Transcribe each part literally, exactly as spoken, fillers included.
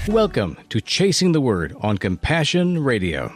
Welcome to Chasing the Word on Compassion Radio.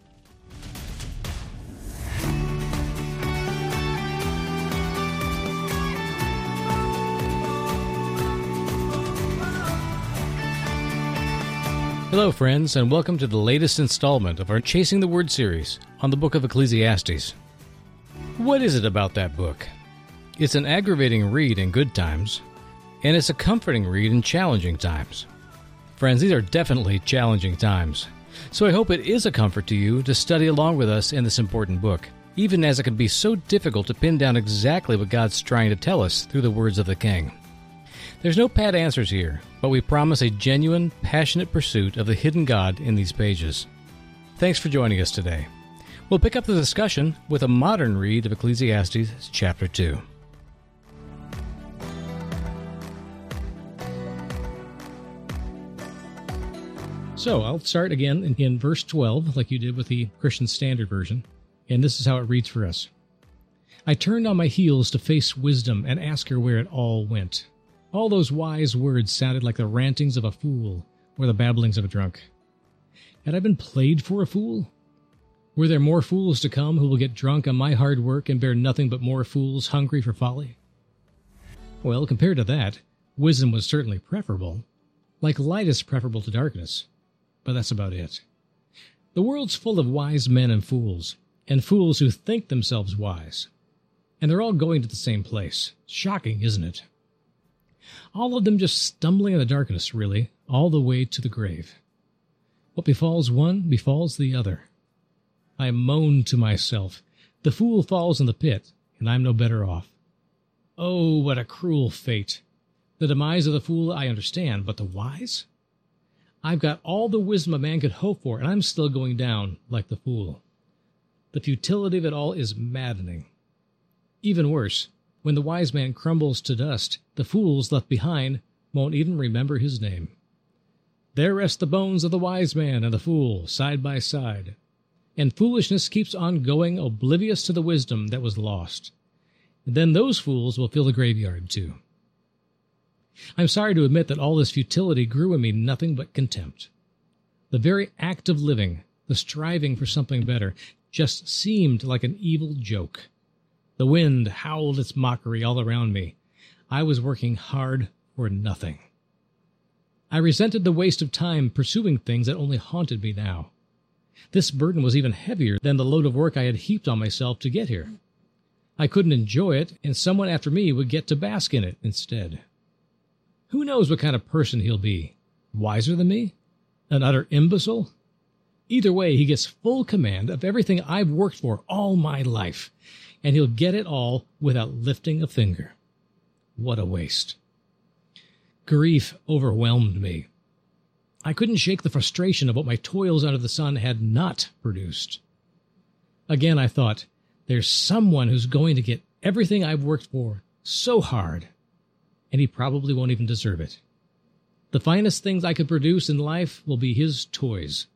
Hello, friends, and welcome to the latest installment of our Chasing the Word series on the book of Ecclesiastes. What is it about that book? It's an aggravating read in good times, and it's a comforting read in challenging times. Friends, these are definitely challenging times, so I hope it is a comfort to you to study along with us in this important book, even as it can be so difficult to pin down exactly what God's trying to tell us through the words of the King. There's no pat answers here, but we promise a genuine, passionate pursuit of the hidden God in these pages. Thanks for joining us today. We'll pick up the discussion with a modern read of Ecclesiastes chapter two. So I'll start again in, in verse twelve, like you did with the Christian Standard Version, and this is how it reads for us. I turned on my heels to face wisdom and ask her where it all went. All those wise words sounded like the rantings of a fool or the babblings of a drunk. Had I been played for a fool? Were there more fools to come who will get drunk on my hard work and bear nothing but more fools hungry for folly? Well, compared to that, wisdom was certainly preferable. Like light is preferable to darkness. But that's about it. The world's full of wise men and fools, and fools who think themselves wise. And they're all going to the same place. Shocking, isn't it? All of them just stumbling in the darkness, really, all the way to the grave. What befalls one befalls the other. I moan to myself, the fool falls in the pit, and I'm no better off. Oh, what a cruel fate. The demise of the fool I understand, but the wise? I've got all the wisdom a man could hope for, and I'm still going down like the fool. The futility of it all is maddening. Even worse, when the wise man crumbles to dust, the fools left behind won't even remember his name. There rest the bones of the wise man and the fool, side by side. And foolishness keeps on going, oblivious to the wisdom that was lost. And then those fools will fill the graveyard, too. I'm sorry to admit that all this futility grew in me nothing but contempt. The very act of living, the striving for something better, just seemed like an evil joke. The wind howled its mockery all around me. I was working hard for nothing. I resented the waste of time pursuing things that only haunted me now. This burden was even heavier than the load of work I had heaped on myself to get here. I couldn't enjoy it, and someone after me would get to bask in it instead. Who knows what kind of person he'll be? Wiser than me? An utter imbecile? Either way, he gets full command of everything I've worked for all my life, and he'll get it all without lifting a finger. What a waste. Grief overwhelmed me. I couldn't shake the frustration of what my toils under the sun had not produced. Again, I thought, there's someone who's going to get everything I've worked for so hard, and he probably won't even deserve it. The finest things I could produce in life will be his toys.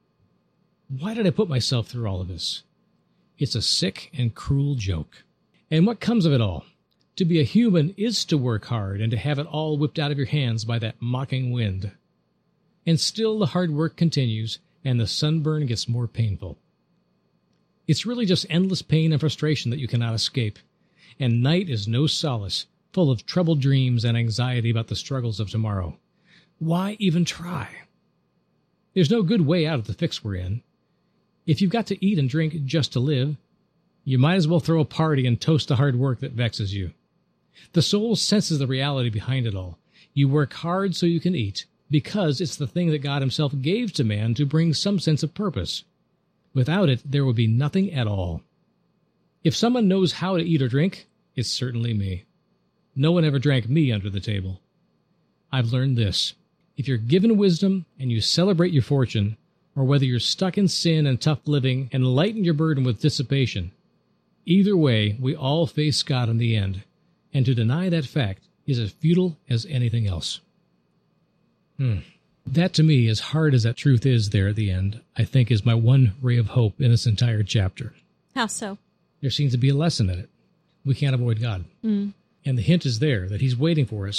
Why did I put myself through all of this? It's a sick and cruel joke. And what comes of it all? To be a human is to work hard and to have it all whipped out of your hands by that mocking wind. And still the hard work continues, and the sunburn gets more painful. It's really just endless pain and frustration that you cannot escape, and night is no solace, full of troubled dreams and anxiety about the struggles of tomorrow. Why even try? There's no good way out of the fix we're in. If you've got to eat and drink just to live, you might as well throw a party and toast the hard work that vexes you. The soul senses the reality behind it all. You work hard so you can eat, because it's the thing that God himself gave to man to bring some sense of purpose. Without it, there would be nothing at all. If someone knows how to eat or drink, it's certainly me. No one ever drank me under the table. I've learned this. If you're given wisdom and you celebrate your fortune, or whether you're stuck in sin and tough living and lighten your burden with dissipation, either way, we all face God in the end, and to deny that fact is as futile as anything else. Hmm. That, to me, as hard as that truth is there at the end, I think is my one ray of hope in this entire chapter. How so? There seems to be a lesson in it. We can't avoid God. Mm. And the hint is there that he's waiting for us,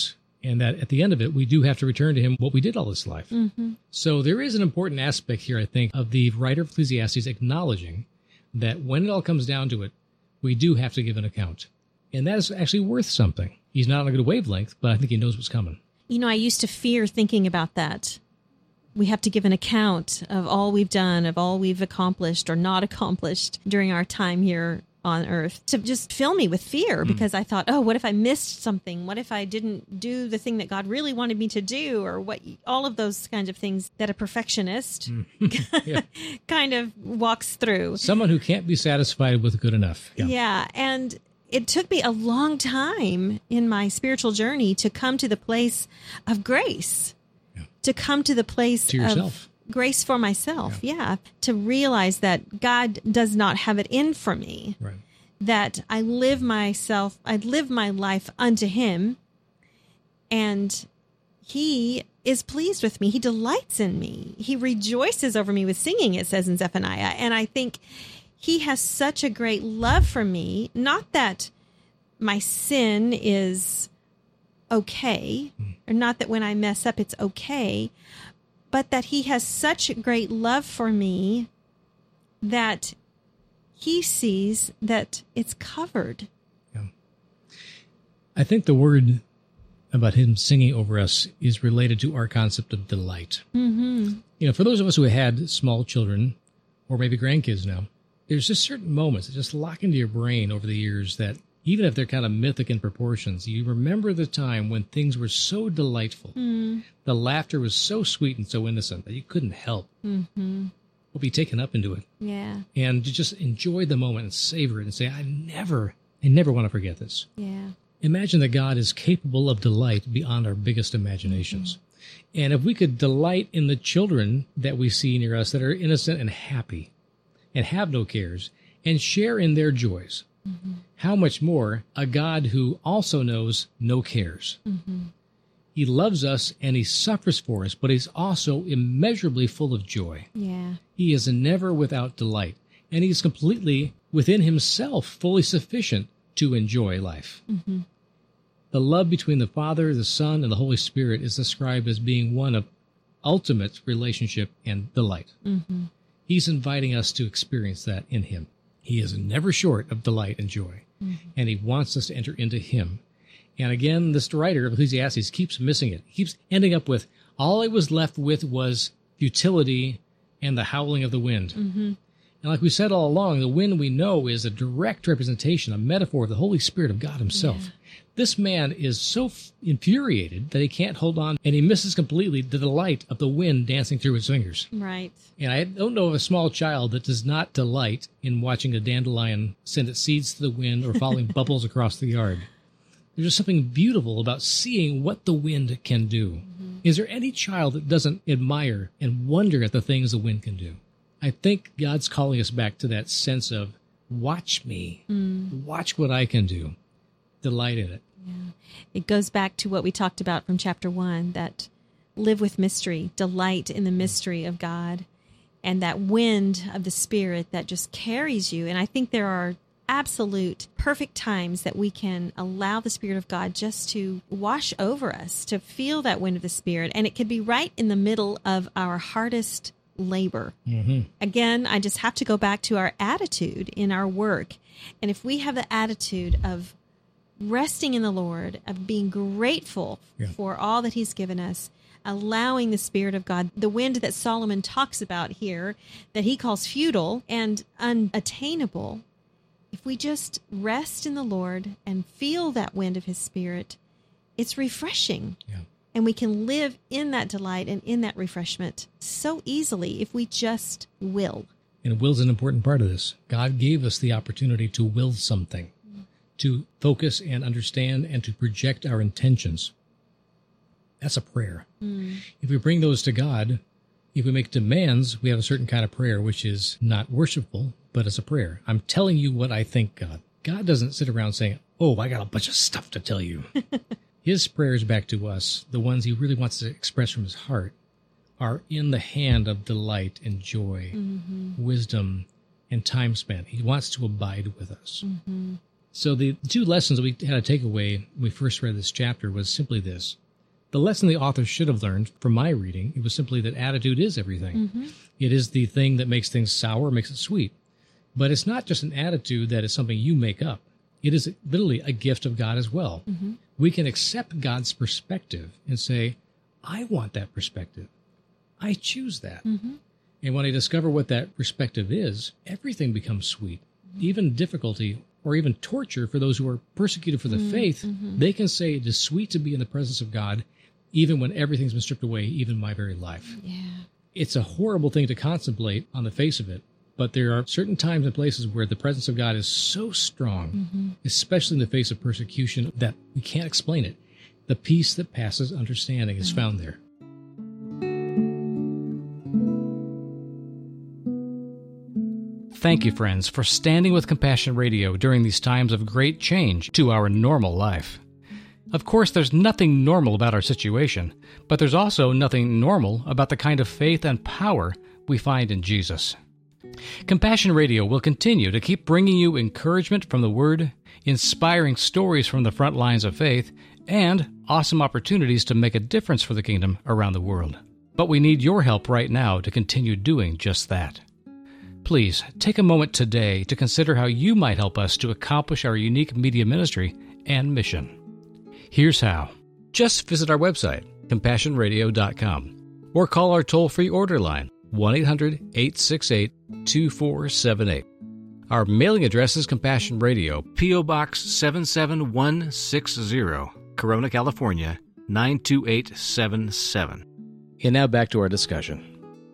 and that at the end of it, we do have to return to him what we did all this life. Mm-hmm. So there is an important aspect here, I think, of the writer of Ecclesiastes acknowledging that when it all comes down to it, we do have to give an account. And that is actually worth something. He's not on a good wavelength, but I think he knows what's coming. You know, I used to fear thinking about that. We have to give an account of all we've done, of all we've accomplished or not accomplished during our time here on earth, to just fill me with fear, because mm. I thought, oh, what if I missed something? What if I didn't do the thing that God really wanted me to do? Or what, all of those kinds of things that a perfectionist mm. yeah. kind of walks through. Someone who can't be satisfied with good enough. Yeah. yeah. And it took me a long time in my spiritual journey to come to the place of grace, yeah. to come to the place to yourself. Of grace for myself. Yeah. yeah. To realize that God does not have it in for me, right. that I live myself, I live my life unto him, and he is pleased with me. He delights in me. He rejoices over me with singing, it says in Zephaniah. And I think he has such a great love for me, not that my sin is okay, mm. or not that when I mess up it's okay, but that he has such great love for me that he sees that it's covered. Yeah. I think the word about him singing over us is related to our concept of delight. Mm-hmm. You know, for those of us who had small children, or maybe grandkids now, there's just certain moments that just lock into your brain over the years that, even if they're kind of mythic in proportions, you remember the time when things were so delightful. Mm. The laughter was so sweet and so innocent that you couldn't help mm-hmm. but be taken up into it. Yeah. And to just enjoy the moment and savor it and say, I never, I never want to forget this. Yeah. Imagine that God is capable of delight beyond our biggest imaginations. Mm-hmm. And if we could delight in the children that we see near us that are innocent and happy, and have no cares, and share in their joys, mm-hmm. how much more a God who also knows no cares. Mm-hmm. He loves us and he suffers for us, but he's also immeasurably full of joy. Yeah. He is never without delight, and he's completely within himself fully sufficient to enjoy life. Mm-hmm. The love between the Father, the Son, and the Holy Spirit is described as being one of ultimate relationship and delight. Mm-hmm. He's inviting us to experience that in him. He is never short of delight and joy, mm-hmm. and he wants us to enter into him. And again, this writer of Ecclesiastes keeps missing it. He keeps ending up with, all I was left with was futility and the howling of the wind. Mm-hmm. And like we said all along, the wind we know is a direct representation, a metaphor of the Holy Spirit of God himself. Yeah. This man is so f- infuriated that he can't hold on, and he misses completely the delight of the wind dancing through his fingers. Right. And I don't know of a small child that does not delight in watching a dandelion send its seeds to the wind or following bubbles across the yard. There's just something beautiful about seeing what the wind can do. Mm-hmm. Is there any child that doesn't admire and wonder at the things the wind can do? I think God's calling us back to that sense of, watch me, mm. watch what I can do. Delight in it. Yeah. It goes back to what we talked about from chapter one, that live with mystery, delight in the mystery of God, and that wind of the Spirit that just carries you. And I think there are absolute perfect times that we can allow the Spirit of God just to wash over us, to feel that wind of the Spirit. And it could be right in the middle of our hardest labor. Mm-hmm. Again, I just have to go back to our attitude in our work. And if we have the attitude of resting in the Lord, of being grateful yeah. for all that he's given us, allowing the Spirit of God, the wind that Solomon talks about here, that he calls futile and unattainable, if we just rest in the Lord and feel that wind of his Spirit, it's refreshing. Yeah. And we can live in that delight and in that refreshment so easily if we just will. And will's an important part of this. God gave us the opportunity to will something, mm. to focus and understand and to project our intentions. That's a prayer. Mm. If we bring those to God, if we make demands, we have a certain kind of prayer, which is not worshipful, but it's a prayer. I'm telling you what I think, God. God doesn't sit around saying, oh, I got a bunch of stuff to tell you. His prayers back to us, the ones he really wants to express from his heart, are in the hand of delight and joy, mm-hmm. wisdom, and time spent. He wants to abide with us. Mm-hmm. So the two lessons that we had to take away when we first read this chapter was simply this. The lesson the author should have learned from my reading, it was simply that attitude is everything. Mm-hmm. It is the thing that makes things sour, makes it sweet. But it's not just an attitude that is something you make up. It is literally a gift of God as well. Mm-hmm. We can accept God's perspective and say, I want that perspective. I choose that. Mm-hmm. And when I discover what that perspective is, everything becomes sweet. Even difficulty or even torture for those who are persecuted for the mm-hmm. faith, mm-hmm. they can say it is sweet to be in the presence of God, even when everything's been stripped away, even my very life. Yeah. It's a horrible thing to contemplate on the face of it, but there are certain times and places where the presence of God is so strong, mm-hmm. especially in the face of persecution, that we can't explain it. The peace that passes understanding is mm-hmm. found there. Thank you, friends, for standing with Compassion Radio during these times of great change to our normal life. Of course, there's nothing normal about our situation, but there's also nothing normal about the kind of faith and power we find in Jesus. Compassion Radio will continue to keep bringing you encouragement from the Word, inspiring stories from the front lines of faith, and awesome opportunities to make a difference for the kingdom around the world. But we need your help right now to continue doing just that. Please take a moment today to consider how you might help us to accomplish our unique media ministry and mission. Here's how. Just visit our website, compassion radio dot com, or call our toll-free order line, one eight hundred, eight six eight, two four seven eight. Our mailing address is Compassion Radio, P O. Box seven seven one six zero, Corona, California, nine two eight seven seven. And now back to our discussion.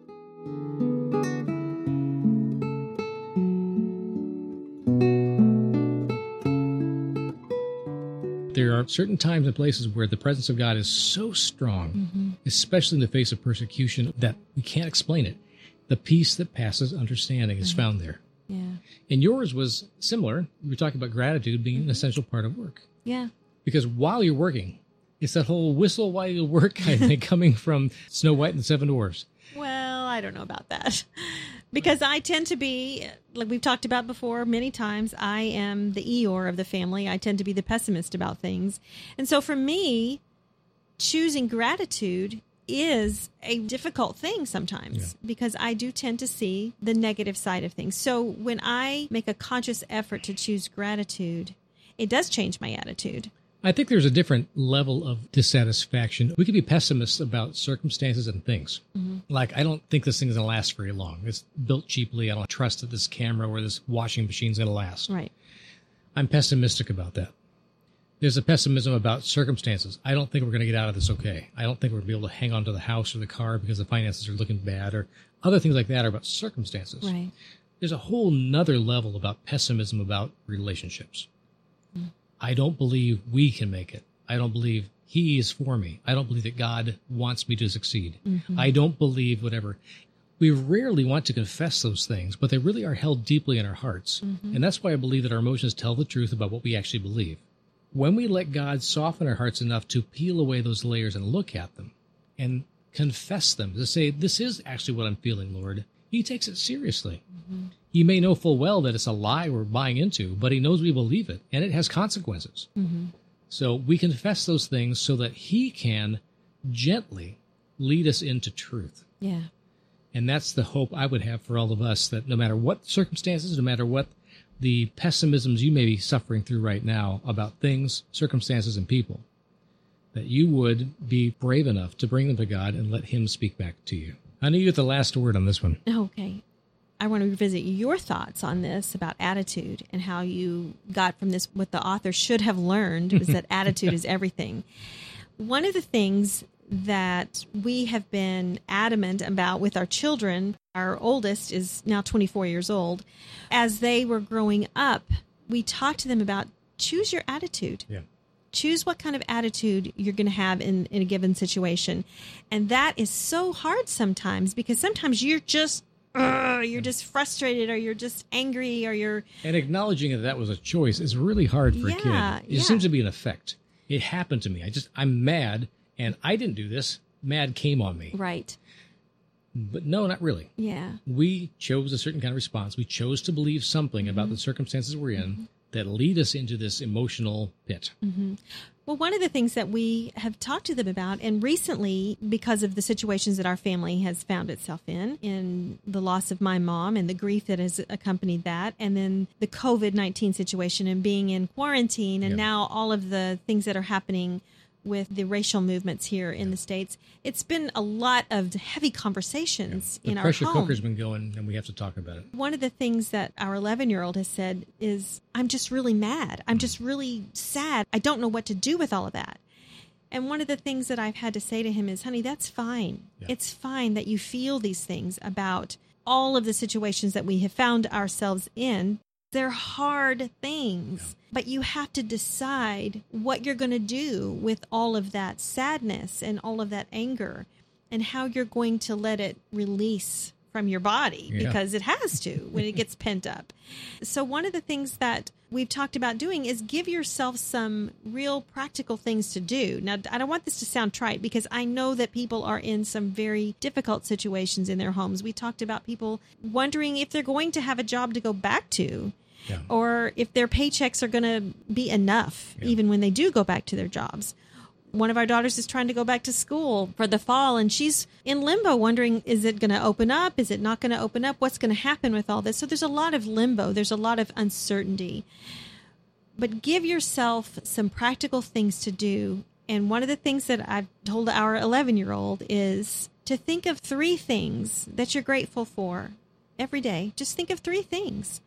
There are certain times and places where the presence of God is so strong, mm-hmm. especially in the face of persecution, that we can't explain it. The peace that passes understanding is mm-hmm. found there. Yeah. And yours was similar. We were talking about gratitude being mm-hmm. an essential part of work. Yeah. Because while you're working, it's that whole whistle while you work, I think, coming from Snow White and the Seven Dwarfs. Well, I don't know about that. Because I tend to be, like we've talked about before many times, I am the Eeyore of the family. I tend to be the pessimist about things. And so for me, choosing gratitude is a difficult thing sometimes yeah. because I do tend to see the negative side of things. So when I make a conscious effort to choose gratitude, it does change my attitude. I think there's a different level of dissatisfaction. We can be pessimists about circumstances and things. Mm-hmm. Like, I don't think this thing is going to last very long. It's built cheaply. I don't trust that this camera or this washing machine is going to last. Right. I'm pessimistic about that. There's a pessimism about circumstances. I don't think we're going to get out of this okay. I don't think we're going to be able to hang on to the house or the car because the finances are looking bad, or other things like that are about circumstances. Right. There's a whole nother level about pessimism about relationships. Mm-hmm. I don't believe we can make it. I don't believe he is for me. I don't believe that God wants me to succeed. Mm-hmm. I don't believe whatever. We rarely want to confess those things, but they really are held deeply in our hearts. Mm-hmm. And that's why I believe that our emotions tell the truth about what we actually believe. When we let God soften our hearts enough to peel away those layers and look at them and confess them, to say, this is actually what I'm feeling, Lord, he takes it seriously. Mm-hmm. He may know full well that it's a lie we're buying into, but he knows we believe it, and it has consequences. Mm-hmm. So we confess those things so that he can gently lead us into truth. Yeah. And that's the hope I would have for all of us, that no matter what circumstances, no matter what the pessimisms you may be suffering through right now about things, circumstances, and people, that you would be brave enough to bring them to God and let him speak back to you. I know you get the last word on this one. Okay. I want to revisit your thoughts on this about attitude and how you got from this, what the author should have learned was that attitude is everything. One of the things that we have been adamant about with our children, our oldest is now twenty-four years old, as they were growing up, we talked to them about choose your attitude. Yeah. Choose what kind of attitude you're going to have in, in a given situation. And that is so hard sometimes, because sometimes you're just Uh, you're just frustrated, or you're just angry, or you're... And acknowledging that that was a choice is really hard for yeah, a kid. It yeah. seems to be an effect. It happened to me. I just, I'm mad, and I didn't do this. Mad came on me. Right. But no, not really. Yeah. We chose a certain kind of response. We chose to believe something mm-hmm. about the circumstances we're in. Mm-hmm. that lead us into this emotional pit. Mm-hmm. Well, one of the things that we have talked to them about, and recently, because of the situations that our family has found itself in, in the loss of my mom and the grief that has accompanied that, and then the covid nineteen situation and being in quarantine, and Yeah. now all of the things that are happening with the racial movements here in the States, it's been a lot of heavy conversations The in our pressure home. cooker's been going, and we have to talk about it. One of the things that our eleven-year-old has said is, I'm just really mad. I'm just really sad. I don't know what to do with all of that. And one of the things that I've had to say to him is, honey, that's fine. Yeah. It's fine that you feel these things about all of the situations that we have found ourselves in. They're hard things, Yeah. but you have to decide what you're going to do with all of that sadness and all of that anger and how you're going to let it release from your body, Yeah. because it has to when it gets pent up. So one of the things that we've talked about doing is give yourself some real practical things to do. Now, I don't want this to sound trite, because I know that people are in some very difficult situations in their homes. We talked about people wondering if they're going to have a job to go back to, Yeah. or if their paychecks are going to be enough, Yeah. even when they do go back to their jobs. One of our daughters is trying to go back to school for the fall, and she's in limbo wondering, is it going to open up? Is it not going to open up? What's going to happen with all this? So there's a lot of limbo. There's a lot of uncertainty. But give yourself some practical things to do. And one of the things that I've told our eleven-year-old is to think of three things that you're grateful for every day. Just think of three things.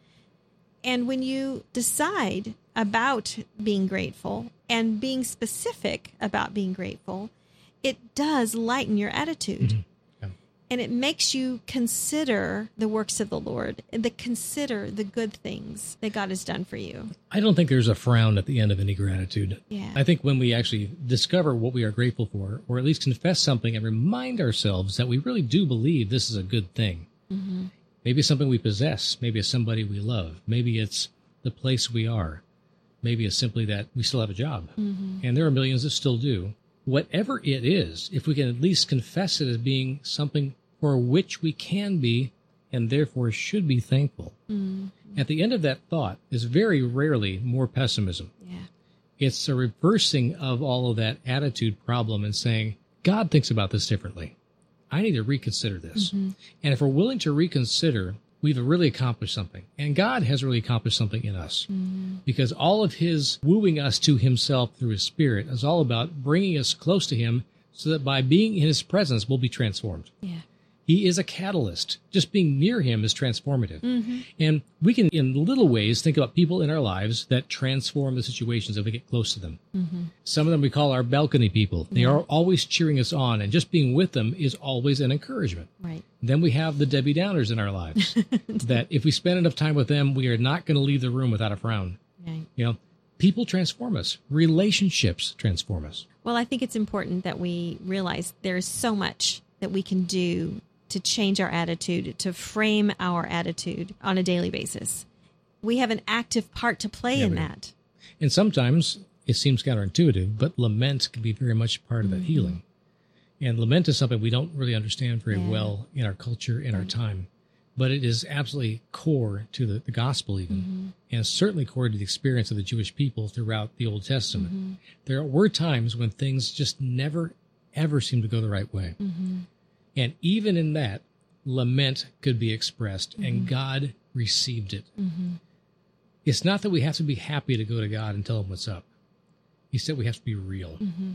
And when you decide about being grateful and being specific about being grateful, it does lighten your attitude. Mhm. Yeah. And it makes you consider the works of the Lord, and the consider the good things that God has done for you. I don't think there's a frown at the end of any gratitude. Yeah. I think when we actually discover what we are grateful for, or at least confess something and remind ourselves that we really do believe this is a good thing. Mm-hmm. Maybe it's something we possess. Maybe it's somebody we love. Maybe it's the place we are. Maybe it's simply that we still have a job. Mm-hmm. And there are millions that still do. Whatever it is, if we can at least confess it as being something for which we can be and therefore should be thankful. Mm-hmm. At the end of that thought is very rarely more pessimism. Yeah. It's a reversing of all of that attitude problem and saying, God thinks about this differently. I need to reconsider this. Mm-hmm. And if we're willing to reconsider, we've really accomplished something. And God has really accomplished something in us. Mm-hmm. Because all of his wooing us to himself through his Spirit is all about bringing us close to him so that by being in his presence, we'll be transformed. Yeah. He is a catalyst. Just being near him is transformative. Mm-hmm. And we can, in little ways, think about people in our lives that transform the situations if we get close to them. Mm-hmm. Some of them we call our balcony people. They Yeah. are always cheering us on, and just being with them is always an encouragement. Right. Then we have the Debbie Downers in our lives that if we spend enough time with them, we are not going to leave the room without a frown. Right. You know, people transform us. Relationships transform us. Well, I think it's important that we realize there is so much that we can do to change our attitude, to frame our attitude on a daily basis. We have an active part to play Yeah, in we do. that. And sometimes it seems counterintuitive, but lament can be very much part of that Mm-hmm. healing. And lament is something we don't really understand very Yeah. well in our culture, in our Right. time. But it is absolutely core to the, the gospel even, Mm-hmm. and certainly core to the experience of the Jewish people throughout the Old Testament. Mm-hmm. There were times when things just never, ever seemed to go the right way. Mm-hmm. And even in that, lament could be expressed, and Mm-hmm. God received it. Mm-hmm. It's not that we have to be happy to go to God and tell him what's up. He said we have to be real. Mm-hmm.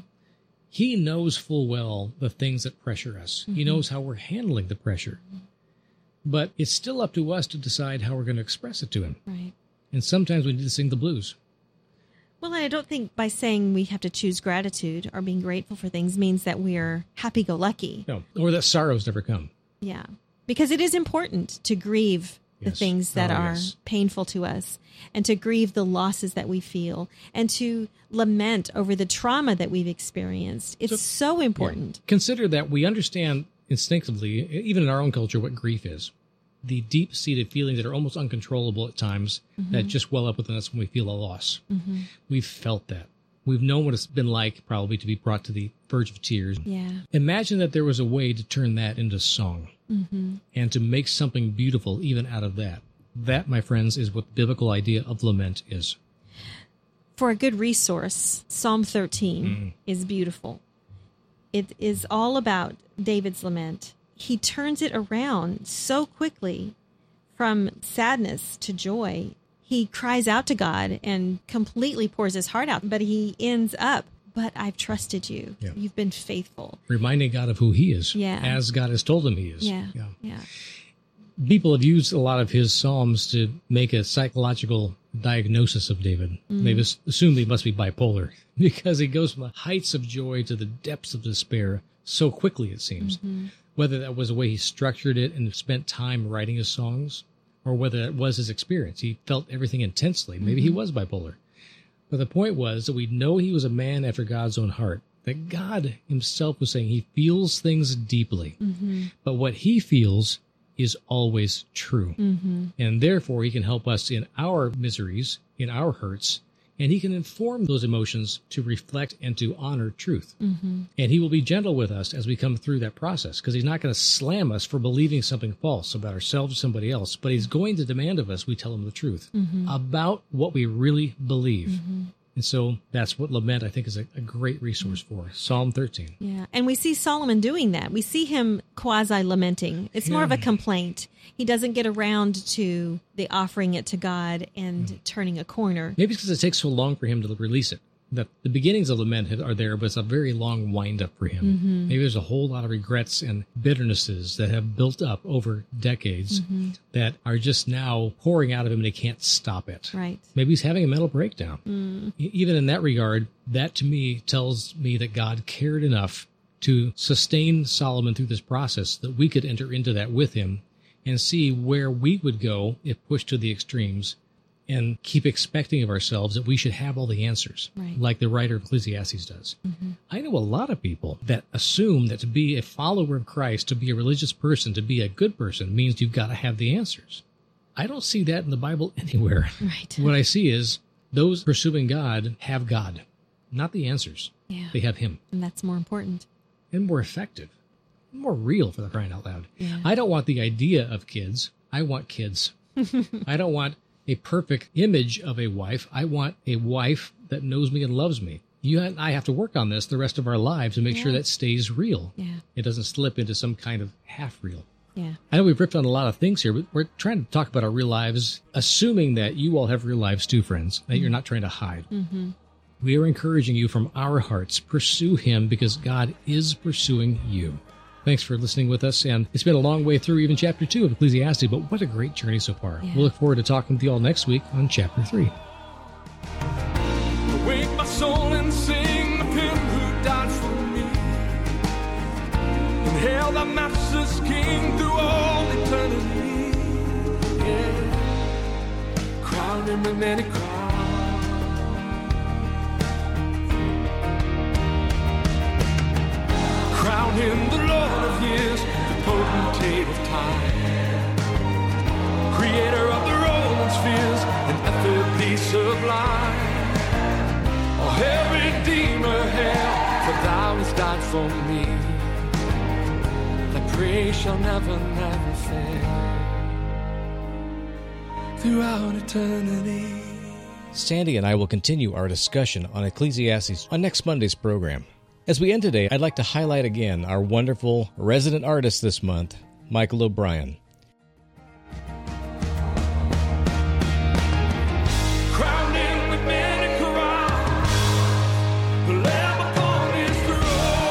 He knows full well the things that pressure us. He Mhm. knows how we're handling the pressure. But it's still up to us to decide how we're going to express it to him. Right. And sometimes we need to sing the blues. Well, I don't think by saying we have to choose gratitude or being grateful for things means that we're happy-go-lucky. No, or that sorrows never come. Yeah. Because it is important to grieve the Yes. things that Oh, are yes. painful to us, and to grieve the losses that we feel, and to lament over the trauma that we've experienced. It's so, So- important. Consider that we understand instinctively, even in our own culture, what grief is. The deep-seated feelings that are almost uncontrollable at times that just well up within us when we feel a loss. Mm-hmm. We've felt that. We've known what it's been like probably to be brought to the verge of tears. Yeah. Imagine that there was a way to turn that into song Mm-hmm. and to make something beautiful even out of that. That, my friends, is what the biblical idea of lament is. For a good resource, Psalm thirteen Mm. is beautiful. It is all about David's lament. He turns it around so quickly from sadness to joy. He cries out to God and completely pours his heart out, but he ends up, but I've trusted you. Yeah. You've been faithful. Reminding God of who he is, Yeah. as God has told him he is. Yeah, yeah. People have used a lot of his psalms to make a psychological diagnosis of David. Mm. They've as- assumed he must be bipolar because he goes from the heights of joy to the depths of despair so quickly, it seems. Mm-hmm. Whether that was the way he structured it and spent time writing his songs, or whether it was his experience. He felt everything intensely. Maybe Mm-hmm. he was bipolar. But the point was that we know he was a man after God's own heart, that God himself was saying he feels things deeply. Mm-hmm. But what he feels is always true. Mm-hmm. And therefore, he can help us in our miseries, in our hurts, and he can inform those emotions to reflect and to honor truth. Mm-hmm. And he will be gentle with us as we come through that process, because he's not going to slam us for believing something false about ourselves or somebody else, but he's going to demand of us we tell him the truth Mm-hmm. about what we really believe. Mm-hmm. And so that's what lament, I think, is a, a great resource for. Psalm thirteen. Yeah, and we see Solomon doing that. We see him quasi-lamenting. It's more of a Yeah. complaint. He doesn't get around to the offering it to God and turning a corner. Maybe it's because it takes so long for him to release it. That the beginnings of lament have- are there, but it's a very long wind up for him. Mm-hmm. Maybe there's a whole lot of regrets and bitternesses that have built up over decades Mm-hmm. that are just now pouring out of him and he can't stop it. Right. Maybe he's having a mental breakdown. Mm. E- Even in that regard, that to me tells me that God cared enough to sustain Solomon through this process that we could enter into that with him and see where we would go if pushed to the extremes, and keep expecting of ourselves that we should have all the answers, Right. like the writer of Ecclesiastes does. Mm-hmm. I know a lot of people that assume that to be a follower of Christ, to be a religious person, to be a good person means you've got to have the answers. I don't see that in the Bible anywhere. Right. What I see is those pursuing God have God, not the answers. Yeah. They have him, And that's more important. and more effective, more real, for the crying out loud. Yeah. I don't want the idea of kids. I want kids. I don't want a perfect image of a wife. I want a wife that knows me and loves me. You and I have to work on this the rest of our lives to make sure Yeah. that stays real. Yeah. It doesn't slip into some kind of half real. Yeah. I know we've ripped on a lot of things here, but we're trying to talk about our real lives, assuming that you all have real lives too, friends, that you're not trying to hide. Mm-hmm. We are encouraging you from our hearts, pursue him because God is pursuing you. Thanks for listening with us, and it's been a long way through even chapter two of Ecclesiastes, but what a great journey so far. Yeah. We'll look forward to talking with you all next week on chapter three. Awake my soul and sing of him who died for me. And hail the matchless King through all eternity. Yeah. Crown him with many crowns. Crown him the Lord of years, the potentate of time. Creator of the rolling spheres and ethically sublime. Oh, hail, Redeemer, hail, for thou hast died for me. Thy praise shall never, never fail. Throughout eternity. Sandy and I will continue our discussion on Ecclesiastes on next Monday's program. As we end today, I'd like to highlight again our wonderful resident artist this month, Michael O'Brien. Crowned him with many crowns, the Lamb upon his throne.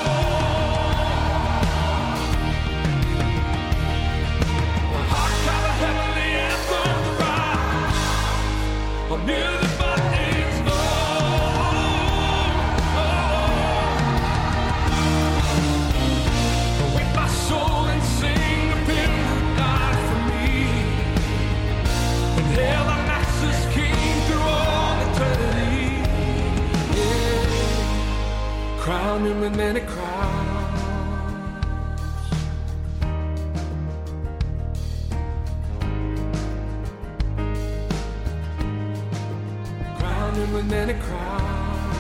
The hot-coloured heavenly anthem rise, a music body's known. Awake my soul and sing of him who died for me. And hail the matchless King through all eternity. Yeah. Crown him with many crowns. Crown him with many crowns.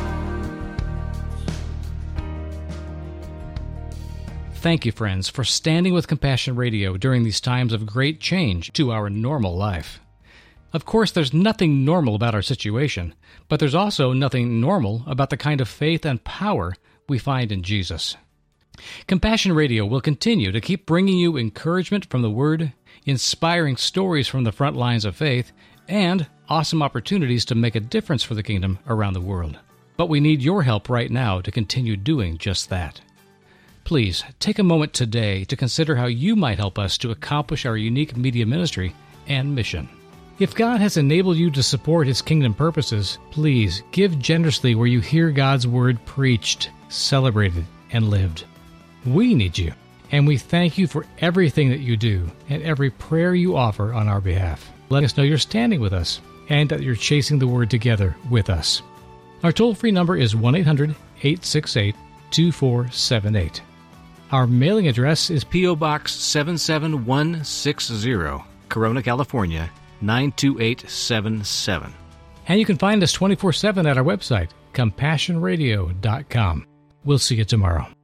Thank you, friends, for standing with Compassion Radio during these times of great change to our normal life. Of course, there's nothing normal about our situation, but there's also nothing normal about the kind of faith and power we find in Jesus. Compassion Radio will continue to keep bringing you encouragement from the Word, inspiring stories from the front lines of faith, and awesome opportunities to make a difference for the kingdom around the world. But we need your help right now to continue doing just that. Please take a moment today to consider how you might help us to accomplish our unique media ministry and mission. If God has enabled you to support His kingdom purposes, please give generously where you hear God's word preached, celebrated, and lived. We need you, and we thank you for everything that you do and every prayer you offer on our behalf. Let us know you're standing with us and that you're chasing the word together with us. Our toll-free number is one eight hundred, eight six eight, two four seven eight. Our mailing address is P O. Box seven seven one six zero, Corona, California, nine two eight seven seven. And you can find us twenty-four seven at our website, compassion radio dot com. We'll see you tomorrow.